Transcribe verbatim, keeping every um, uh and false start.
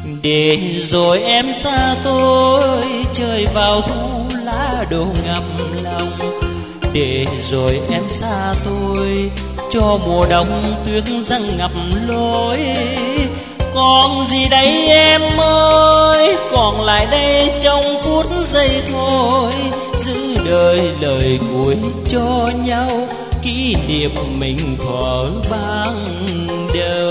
Để rồi em xa tôi, trời vào thu lá đổ ngập lòng. Để rồi em xa tôi, cho mùa đông tuyết răng ngập lối. Còn gì đây em ơi, còn lại đây trong phút giây thôi. Giữ đời lời cuối cho nhau, kỷ niệm mình thuở ban đầu.